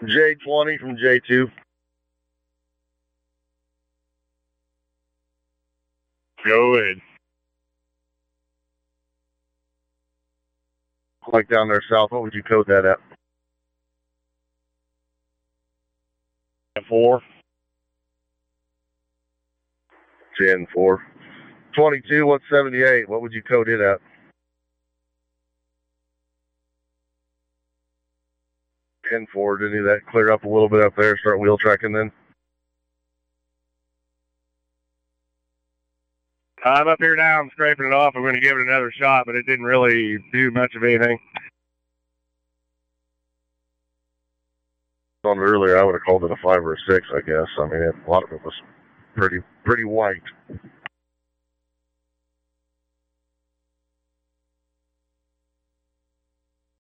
J20 from J2. Go ahead. Like down there south, what would you code that at? 4. 10-4. 22, what's 78? What would you code it at? 10-4. Didn't that clear up a little bit up there? Start wheel tracking then? I'm up here now. I'm scraping it off. I'm going to give it another shot, but it didn't really do much of anything. On earlier, I would have called it a 5 or a 6, I guess. I mean, a lot of it was pretty white.